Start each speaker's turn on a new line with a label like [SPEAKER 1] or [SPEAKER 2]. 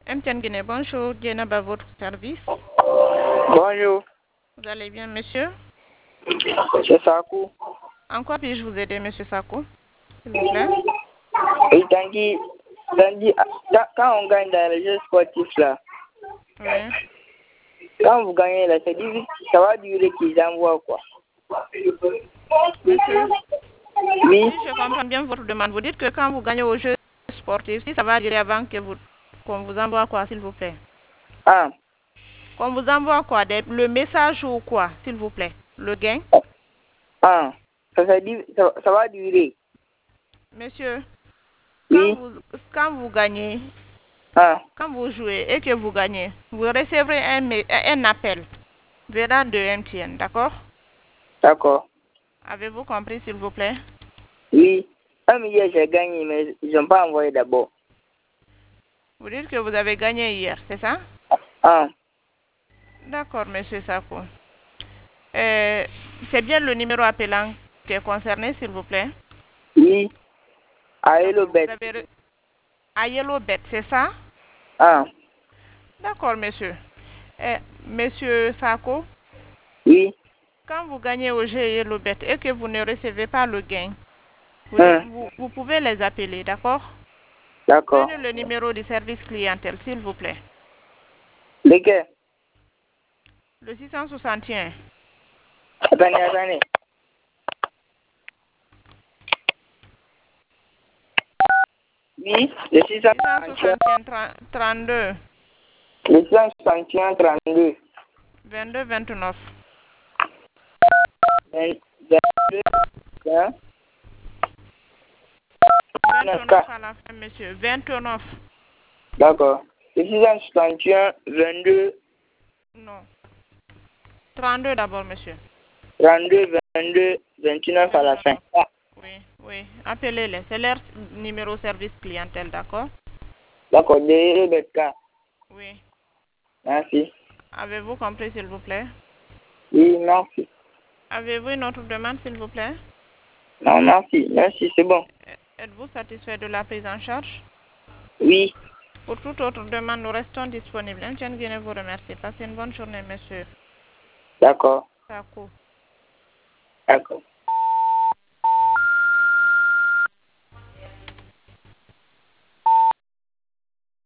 [SPEAKER 1] MTN Guinée, bonjour. Dienab à votre service.
[SPEAKER 2] Bonjour.
[SPEAKER 1] Vous allez bien, monsieur?
[SPEAKER 2] C'est Sakou.
[SPEAKER 1] En quoi puis-je vous aider, monsieur Sakou? S'il vous plaît.
[SPEAKER 2] Et Tanguy, quand on gagne dans les jeux sportifs là,
[SPEAKER 1] Oui.
[SPEAKER 2] quand vous gagnez là, ça va durer qu'ils envoient quoi?
[SPEAKER 1] Monsieur,
[SPEAKER 2] Oui.
[SPEAKER 1] si je comprends bien votre demande, vous dites que quand vous gagnez aux jeux sportifs, si ça va durer avant qu'on vous envoie quoi, s'il vous plaît?
[SPEAKER 2] Ah,
[SPEAKER 1] Qu'on vous envoie quoi? Le message ou quoi, s'il vous plaît? Le gain?
[SPEAKER 2] ah, ça va durer.
[SPEAKER 1] Monsieur,
[SPEAKER 2] Oui.
[SPEAKER 1] quand vous gagnez,
[SPEAKER 2] Ah,
[SPEAKER 1] quand vous jouez et que vous gagnez, vous recevrez un appel venant de MTN, d'accord?
[SPEAKER 2] d'accord.
[SPEAKER 1] Avez-vous compris, s'il vous plaît?
[SPEAKER 2] Oui. Un milliard j'ai gagné, mais ils n'ont pas envoyé d'abord.
[SPEAKER 1] Vous dites que vous avez gagné hier, c'est ça?
[SPEAKER 2] Ah,
[SPEAKER 1] D'accord, monsieur Sako. C'est bien le numéro appelant qui est concerné, s'il vous plaît?
[SPEAKER 2] oui. À
[SPEAKER 1] D'accord.
[SPEAKER 2] Hello Bet.
[SPEAKER 1] À Yellowbet, c'est ça?
[SPEAKER 2] Ah,
[SPEAKER 1] D'accord, monsieur. Monsieur Sako,
[SPEAKER 2] oui.
[SPEAKER 1] quand vous gagnez au jeu Yellowbet et que vous ne recevez pas le gain,
[SPEAKER 2] Hum,
[SPEAKER 1] vous pouvez les appeler, d'accord?
[SPEAKER 2] d'accord.
[SPEAKER 1] Prenez le numéro du service clientèle, s'il vous plaît.
[SPEAKER 2] Lequel?
[SPEAKER 1] Le 661.
[SPEAKER 2] Attendez. Oui, le
[SPEAKER 1] 661 32.
[SPEAKER 2] 661 32.
[SPEAKER 1] 22 29.
[SPEAKER 2] 22, hein?
[SPEAKER 1] 29 à la fin, monsieur. 29.
[SPEAKER 2] D'accord. Le 661 22
[SPEAKER 1] Non. 32 d'abord, monsieur.
[SPEAKER 2] 32 22 29 à la fin.
[SPEAKER 1] 29.
[SPEAKER 2] Ah,
[SPEAKER 1] Oui. Appelez-les. C'est leur numéro service clientèle, d'accord?
[SPEAKER 2] d'accord, Rebecca.
[SPEAKER 1] Oui.
[SPEAKER 2] Merci.
[SPEAKER 1] Avez-vous compris, s'il vous plaît?
[SPEAKER 2] Oui, merci.
[SPEAKER 1] Avez-vous une autre demande, s'il vous plaît?
[SPEAKER 2] Non, merci. Merci, c'est bon.
[SPEAKER 1] Êtes-vous satisfait de la prise en charge?
[SPEAKER 2] Oui,
[SPEAKER 1] Pour toute autre demande, nous restons disponibles. MTN Guinée vous remercie. Passez une bonne journée, monsieur
[SPEAKER 2] d'accord.
[SPEAKER 1] Sako.
[SPEAKER 2] D'accord.